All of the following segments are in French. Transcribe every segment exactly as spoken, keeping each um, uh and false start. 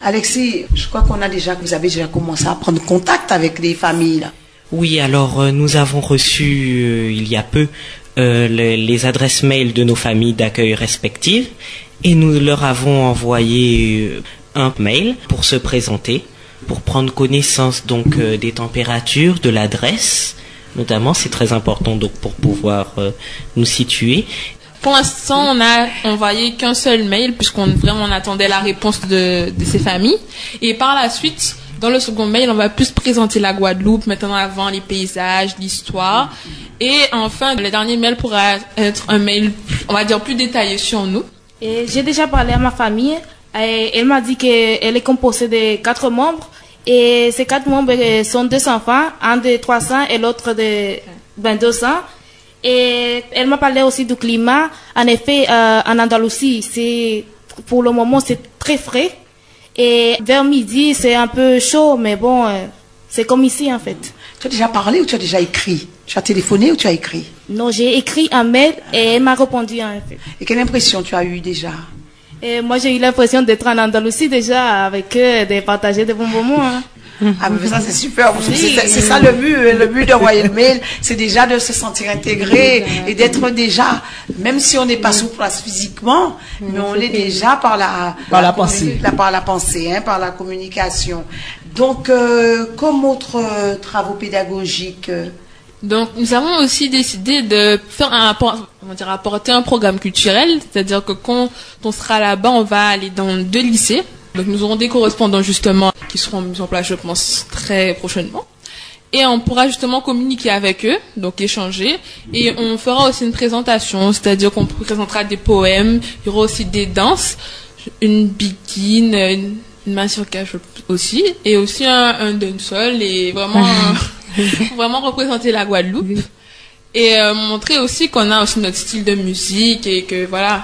Alexis, je crois qu'on a déjà, vous avez déjà commencé à prendre contact avec les familles, là. Oui, alors euh, nous avons reçu euh, il y a peu euh, les, les adresses mail de nos familles d'accueil respectives et nous leur avons envoyé euh, un mail pour se présenter, pour prendre connaissance donc euh, des températures, de l'adresse, notamment c'est très important donc pour pouvoir euh, nous situer. Pour l'instant, on n'a envoyé qu'un seul mail puisqu'on vraiment on attendait la réponse de, de ces familles. Et par la suite, dans le second mail, on va plus présenter la Guadeloupe, mettre en avant les paysages, l'histoire. Et enfin, le dernier mail pourra être un mail, on va dire, plus détaillé sur nous. Et j'ai déjà parlé à ma famille. Et elle m'a dit qu'elle est composée de quatre membres. Et ces quatre membres sont deux enfants, un de trois ans et l'autre de vingt-deux ans. Et elle m'a parlé aussi du climat. En effet, euh, en Andalousie, c'est, pour le moment, c'est très frais. Et vers midi, c'est un peu chaud, mais bon, euh, c'est comme ici, en fait. Tu as déjà parlé ou tu as déjà écrit? Tu as téléphoné ou tu as écrit? Non, j'ai écrit un mail et elle m'a répondu, en fait. Et quelle impression tu as eue déjà? Et moi, j'ai eu l'impression d'être en Andalousie déjà, avec eux, de partager des bons moments. Hein. Ah, mais ça, c'est super. Oui. C'est ça le but. Le but d'envoyer le mail, c'est déjà de se sentir intégré et d'être déjà, même si on n'est pas sur place physiquement, mais on est déjà par la, par la, la pensée. La, par la pensée, hein, par la communication. Donc, euh, comme autres euh, travaux pédagogiques. Euh, Donc, nous avons aussi décidé de faire un, on va dire, apporter un programme culturel, c'est-à-dire que quand on sera là-bas, on va aller dans deux lycées. Donc, nous aurons des correspondants, justement, qui seront mis en place, je pense, très prochainement. Et on pourra, justement, communiquer avec eux, donc échanger. Et on fera aussi une présentation, c'est-à-dire qu'on présentera des poèmes, il y aura aussi des danses, une bikine, une, une main sur cache aussi, et aussi un, un dancehall, et vraiment, vraiment représenter la Guadeloupe. Et euh, montrer aussi qu'on a aussi notre style de musique, et que, voilà.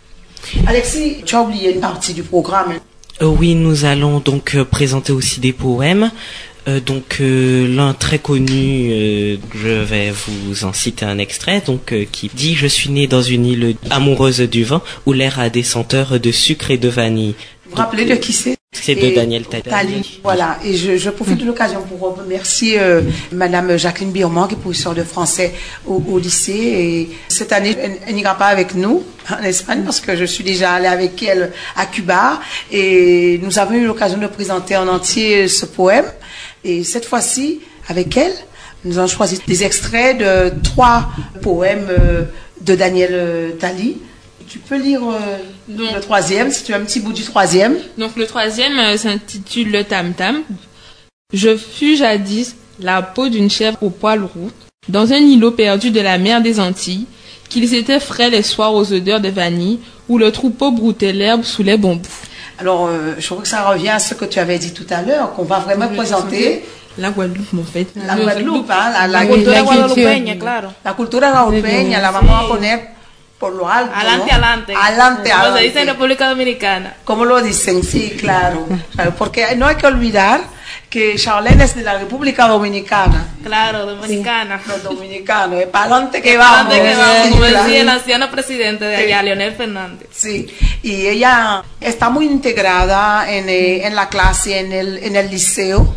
Alexis, tu as oublié une partie du programme. Euh, oui, nous allons donc euh, présenter aussi des poèmes. Euh, donc euh, l'un très connu, euh, je vais vous en citer un extrait, donc euh, qui dit: je suis né dans une île amoureuse du vin où l'air a des senteurs de sucre et de vanille. Vous vous rappelez de qui c'est? C'est de Daniel Tali. Tali. Voilà, et je, je profite de l'occasion pour remercier euh, Madame Jacqueline Birman, qui est professeure de français au, au lycée. Et cette année, elle, elle n'ira pas avec nous en Espagne parce que je suis déjà allée avec elle à Cuba. Et nous avons eu l'occasion de présenter en entier ce poème. Et cette fois-ci, avec elle, nous avons choisi des extraits de trois poèmes euh, de Daniel Tali. Tu peux lire euh, donc, le troisième, si tu as un petit bout du troisième. Donc le troisième euh, s'intitule Le Tam Tam. Je fus jadis la peau d'une chèvre au poil roux, dans un îlot perdu de la mer des Antilles, qu'ils étaient frais les soirs aux odeurs de vanille, où le troupeau broutait l'herbe sous les bambous. Alors, euh, je trouve que ça revient à ce que tu avais dit tout à l'heure, qu'on va vraiment présenter. La Guadeloupe, en fait. La Guadeloupe, hein, la, la, la cultura guadalupeña, claro. La cultura guadalupeña, la vamos a poner por lo alto, adelante, ¿no? adelante. Adelante, Como adelante. se dice en República Dominicana. Como lo dicen, sí, claro. Claro, porque no hay que olvidar que Charlene es de la República Dominicana. Claro, dominicana. Sí, no, dominicano, es para adelante que que vamos. Para adelante que vamos, como sí, decía claro. el anciano presidente de allá, sí. Leonel Fernández. Sí, y ella está muy integrada en, eh, en la clase, en el, en el liceo,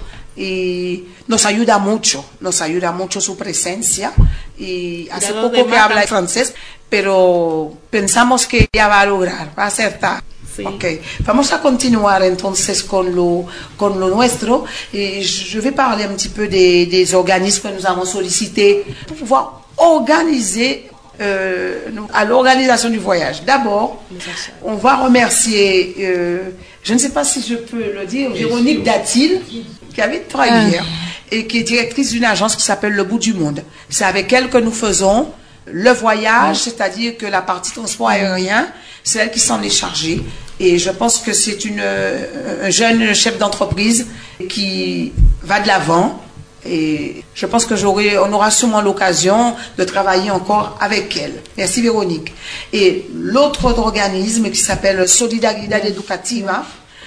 y nos ayuda mucho, nos ayuda mucho su presencia. Y hace poco que matan. Habla francés, pero pensamos que ella va a lograr, va a acertar. Sí. Ok, vamos a continuar entonces con lo, con lo nuestro. Et je vais parler un petit peu des, des organismes que nous avons sollicités pour pouvoir organiser euh, à l'organisation du voyage. D'abord, on va remercier, euh, je ne sais pas si je peux le dire, Véronique Datil, qui avait travaillé hier, et qui est directrice d'une agence qui s'appelle Le Bout du Monde. C'est avec elle que nous faisons le voyage, c'est-à-dire que la partie transport aérien, c'est elle qui s'en est chargée. Et je pense que c'est une un jeune chef d'entreprise qui va de l'avant. Et je pense que j'aurai, on aura sûrement l'occasion de travailler encore avec elle. Merci Véronique. Et l'autre organisme qui s'appelle Solidaridad Educativa,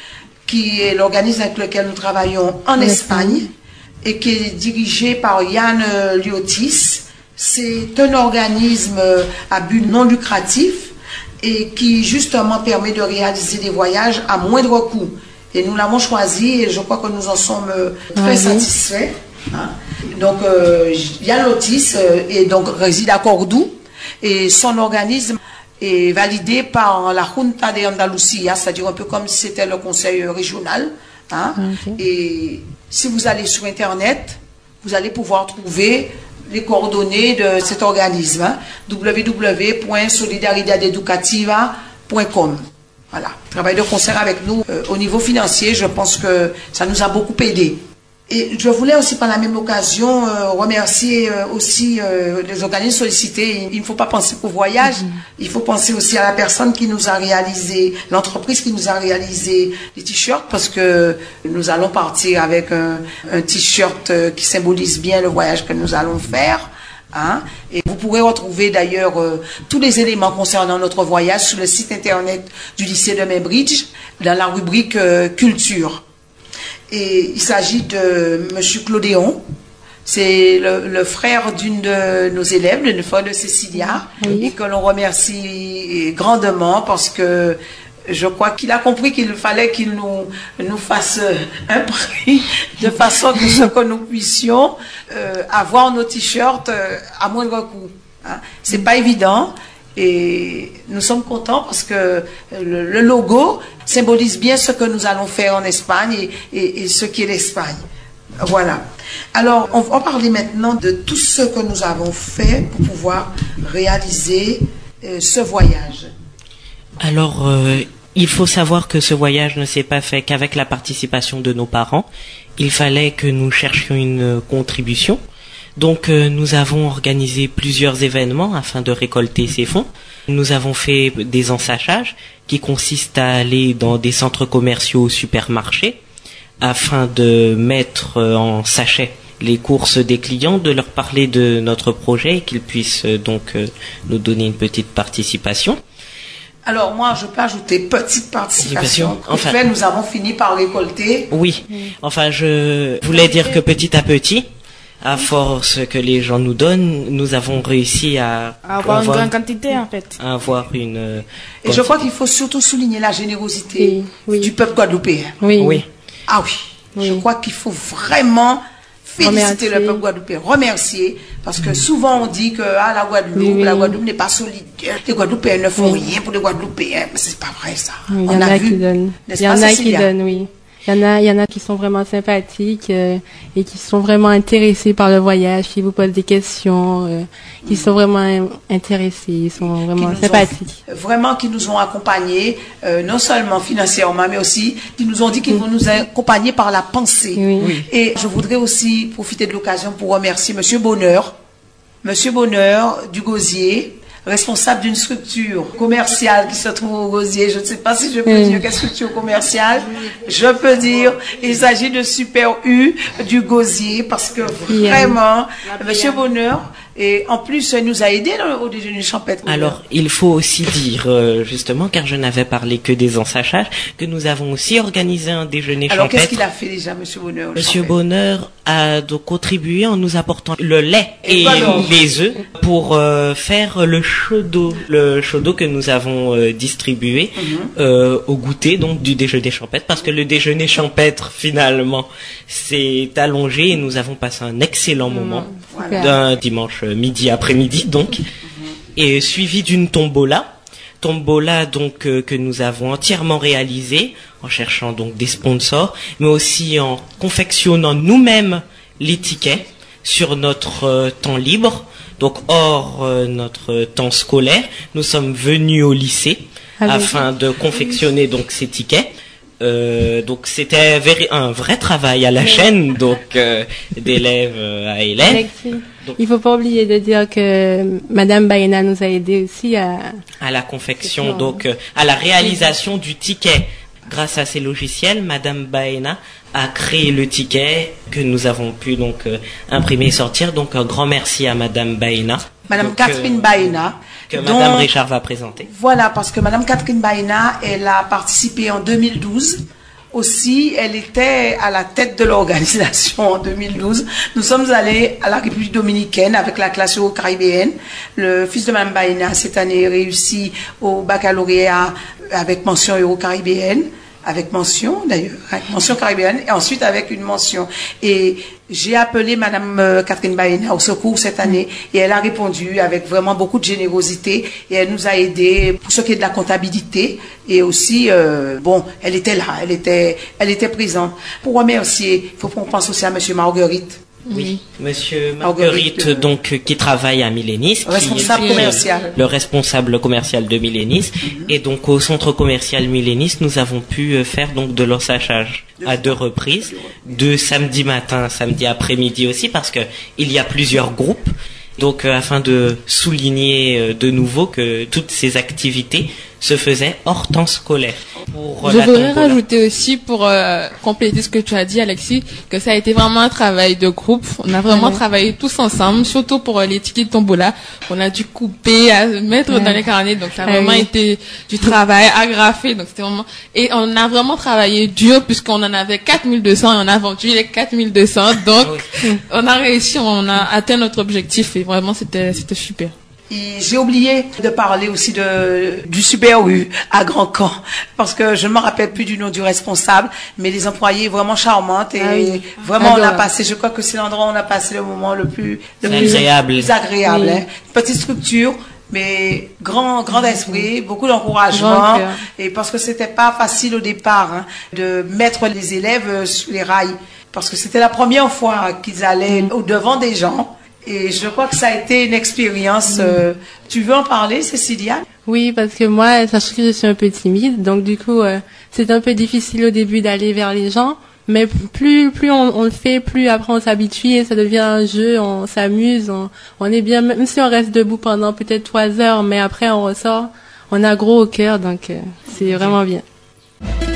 qui est l'organisme avec lequel nous travaillons en Espagne et qui est dirigé par Yann Liotis. C'est un organisme à but non lucratif et qui justement permet de réaliser des voyages à moindre coût. Et nous l'avons choisi et je crois que nous en sommes euh, très Oui. satisfaits. Hein. Donc, euh, Yann Lotis euh, et donc réside à Cordoue et son organisme est validé par la Junta de Andalucía, c'est-à-dire un peu comme si c'était le conseil régional. Hein. Ok. Et si vous allez sur Internet, vous allez pouvoir trouver les coordonnées de cet organisme, hein, w w w point solidaridad educativa point com. Voilà, travail de concert avec nous euh, au niveau financier, je pense que ça nous a beaucoup aidé. Et je voulais aussi par la même occasion euh, remercier euh, aussi euh, les organismes sollicités. Il ne faut pas penser qu'au voyage, mm-hmm. il faut penser aussi à la personne qui nous a réalisé, l'entreprise qui nous a réalisé les t-shirts, parce que nous allons partir avec un, un t-shirt euh, qui symbolise bien le voyage que nous allons faire. Hein? Et vous pourrez retrouver d'ailleurs euh, tous les éléments concernant notre voyage sur le site internet du lycée de Mainbridge, dans la rubrique euh, culture. Et il s'agit de Monsieur Claudéon, c'est le, le frère d'une de nos élèves, le frère de Cécilia, oui. Et que l'on remercie grandement parce que je crois qu'il a compris qu'il fallait qu'il nous, nous fasse un prix de façon que, ce que nous puissions euh, avoir nos t-shirts euh, à moindre coût. Hein. C'est pas évident. Et nous sommes contents parce que le, le logo symbolise bien ce que nous allons faire en Espagne et, et, et ce qu'est l'Espagne. Voilà. Alors, on va parler maintenant de tout ce que nous avons fait pour pouvoir réaliser euh, ce voyage. Alors, euh, il faut savoir que ce voyage ne s'est pas fait qu'avec la participation de nos parents. Il fallait que nous cherchions une contribution. Donc euh, nous avons organisé plusieurs événements afin de récolter ces fonds. Nous avons fait des ensachages qui consistent à aller dans des centres commerciaux, supermarchés, afin de mettre en sachet les courses des clients, de leur parler de notre projet et qu'ils puissent euh, donc euh, nous donner une petite participation. Alors moi, je peux ajouter petite participation. En enfin, fait, nous avons fini par récolter. Oui, enfin je voulais dire que petit à petit, à force que les gens nous donnent, nous avons réussi à avoir, avoir une grande quantité en fait. À avoir une. Euh, Et je crois qu'il faut surtout souligner la générosité oui, oui. du peuple guadeloupéen. Oui. oui. Ah oui. oui. Je crois qu'il faut vraiment féliciter remercier. le peuple guadeloupéen, remercier, parce que souvent on dit que ah, la Guadeloupe, oui, oui. la Guadeloupe n'est pas solidaire, les Guadeloupéens ne font oui. rien pour les Guadeloupéens, mais c'est pas vrai ça. Oui, il y en a, a qui donnent. Il y en a qui donnent, oui. Il y en a, il y en a qui sont vraiment sympathiques euh, et qui sont vraiment intéressés par le voyage, qui vous posent des questions, euh, qui mmh. sont vraiment intéressés, ils sont vraiment sympathiques. Ont, vraiment, qui nous ont accompagnés, euh, non seulement financièrement, mais aussi qui nous ont dit qu'ils mmh. vont nous accompagner par la pensée. Oui. Oui. Et je voudrais aussi profiter de l'occasion pour remercier Monsieur Bonheur, Monsieur Bonheur du Gosier, responsable d'une structure commerciale qui se trouve au Gosier. Je ne sais pas si je peux mmh. dire quelle structure commerciale. Je peux dire, il s'agit de Super U du Gosier parce que vraiment, Monsieur Bonheur, et en plus, il nous a aidés au déjeuner champêtre. Alors, il faut aussi dire, euh, justement, car je n'avais parlé que des ensachages, que nous avons aussi organisé un déjeuner Alors, champêtre. Alors, qu'est-ce qu'il a fait déjà, Monsieur Bonheur? Monsieur Bonheur a donc contribué en nous apportant le lait et, et les œufs pour euh, faire le chaud d'eau, le chaud d'eau que nous avons euh, distribué mm-hmm. euh, au goûter donc du déjeuner champêtre, parce que le déjeuner champêtre finalement s'est allongé et nous avons passé un excellent mm-hmm. moment voilà. d'un dimanche midi après-midi donc mm-hmm. et suivi d'une tombola. Tombola donc euh, que nous avons entièrement réalisé en cherchant donc des sponsors, mais aussi en confectionnant nous-mêmes les tickets sur notre euh, temps libre. Donc hors euh, notre temps scolaire, nous sommes venus au lycée Allez. afin de confectionner donc ces tickets. Euh, donc c'était un vrai travail à la chaîne, donc euh, d'élève à élève. Donc, il faut pas oublier de dire que Madame Baena nous a aidé aussi à à la confection, donc euh, à la réalisation du ticket. Grâce à ces logiciels, Madame Baena a créé le ticket que nous avons pu donc euh, imprimer et sortir. Donc un grand merci à Madame Baena. Madame donc, Catherine euh, Baena. Que Madame Richard va présenter. Voilà, parce que Madame Catherine Baena, elle a participé en deux mille douze. Aussi, elle était à la tête de l'organisation en deux mille douze. Nous sommes allés à la République dominicaine avec la classe euro-caribéenne. Le fils de Mme Baena, cette année, réussit au baccalauréat avec mention euro-caribéenne. avec mention d'ailleurs, avec mention caribéenne, et ensuite avec une mention. Et j'ai appelé Madame Catherine Baena au secours cette année, et elle a répondu avec vraiment beaucoup de générosité, et elle nous a aidés pour ce qui est de la comptabilité, et aussi, euh, bon, elle était là, elle était, elle était présente. Pour remercier, il faut qu'on pense aussi à Monsieur Marguerite. Oui, Monsieur Marguerite, Marguerite donc qui travaille à Millénis, responsable qui commercial, le responsable commercial de Millénis, mm-hmm. Et donc au centre commercial Millénis, nous avons pu faire donc de l'ossachage à deux reprises, de samedi matin, samedi après-midi aussi, parce que il y a plusieurs groupes. Donc euh, afin de souligner euh, de nouveau que toutes ces activités se faisaient hors temps scolaire. Pour, euh, Je voudrais rajouter aussi, pour euh, compléter ce que tu as dit, Alexis, que ça a été vraiment un travail de groupe. On a vraiment mmh. travaillé tous ensemble, surtout pour euh, les tickets de tombola. On a dû couper, à mettre mmh. dans les carnets, donc ça a vraiment mmh. été du travail agrafé. Donc c'était vraiment, et on a vraiment travaillé dur puisqu'on en avait quatre mille deux cents et on a vendu les quatre mille deux cents. Donc on a réussi, on a atteint notre objectif et vraiment c'était c'était super. J'ai oublié de parler aussi de, du Super U à Grand Camp, parce que je ne me rappelle plus du nom du responsable, mais les employés vraiment charmantes et ah oui. vraiment Adore. On a passé, je crois que c'est l'endroit où on a passé le moment le plus, le plus agréable. Plus agréable oui. hein. Petite structure, mais grand, grand esprit, beaucoup d'encouragement, et parce que c'était pas facile au départ hein, de mettre les élèves sur les rails, parce que c'était la première fois qu'ils allaient mm. au devant des gens. Et je crois que ça a été une expérience. Euh, tu veux en parler, Cécilia? Oui, parce que moi, sachant que je suis un peu timide, donc du coup, euh, c'est un peu difficile au début d'aller vers les gens. Mais plus plus on, on le fait, plus après on s'habitue et ça devient un jeu, on s'amuse, on, on est bien, même si on reste debout pendant peut-être trois heures, mais après on ressort, on a gros au cœur, donc euh, c'est vraiment bien.